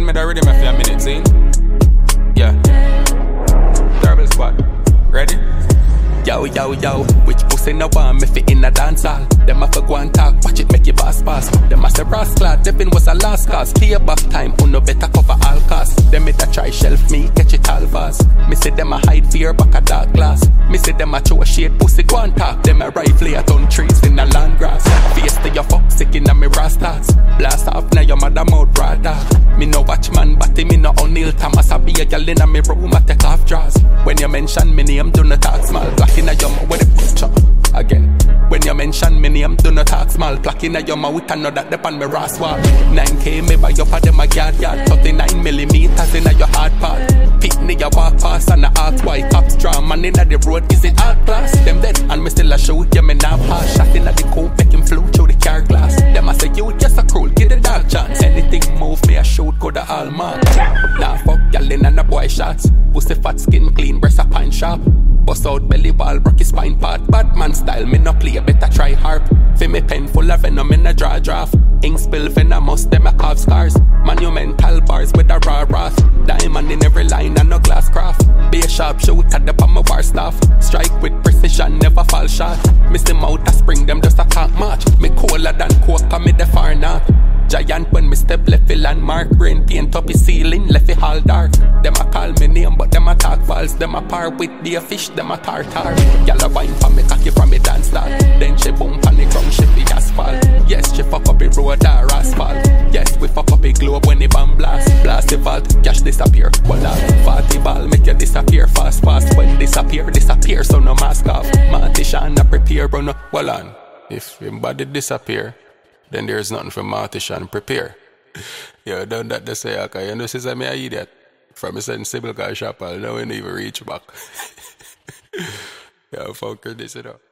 me the rhythm for a minute, see? Yeah. Terrible squad. Ready? Yo, yo, yo, which pussy no want me fit in a dance hall? Them a for go and talk, watch it make you pass. Them a say rascal, Devin was a last cause. Clear back time, no better cover all costs. Them it a try shelf me, catch it all fast. Me say them a hide fear back a dark glass. Me say them a show a shade pussy go and talk. Them a rifle a ton trees in a land grass. Face to your fuck sick in a me rastas. Blast off now your mother mouth brother. Me no watchman, but me no O'Neal Thomas. I be a girl in a me room, I take off draws. When you mention me name, do not talk small. Black in a your mouth with a picture. Again, when you mention me name, do not talk small. Plaque in your mouth and know that depend me ras walk. 9K me buy up a them a yard. 39mm in your hard part. Pitney your walk past and the ask why cops draw man in the road. Is it hard class? Them dead and me still a shoot. Yeah, me now pass shot in the coupe, make him flow through the car glass. Them a say you just a cruel, get a dark chance. Anything move me a shoot, go the all mark. Nah fuck y'all in and the boy shots. Pussy fat skin clean, breast a pine sharp. Bust out belly ball, broke his spine part. Batman style, me no play, better try harp. Fi me pen full of venom in a draft. Ink spill venomous, them a carve scars. Monumental bars with a raw wrath. Diamond in every line and no glass craft. Be a sharp shooter, the on my war staff. Strike with precision, never fall short. Miss them out a spring, them just a talk match. Me cooler than coke, come me the far north. Giant when me step left a landmark. Brain paint up his ceiling, left it all dark. Them a call me name but them a talk false. Them a par with the fish, them a tartar. Y'all a wine for me cocky from me dance start. Then she boom on the ground, she be asphalt. Yes, she fuck up the road or asphalt. Yes, we fuck up the globe when the bomb blast. Blast the vault, cash disappear. Voila, 40 ball make you disappear fast. When disappear, so no mask off. Martishan a prepare, run no, well on. If him body disappear, then there's nothing for Martishan prepare. Yo, done that to say, okay, you know, since I'm an idiot. From a certain Sybil guy shop, I'll never even reach back. Yo, fuck this, you know.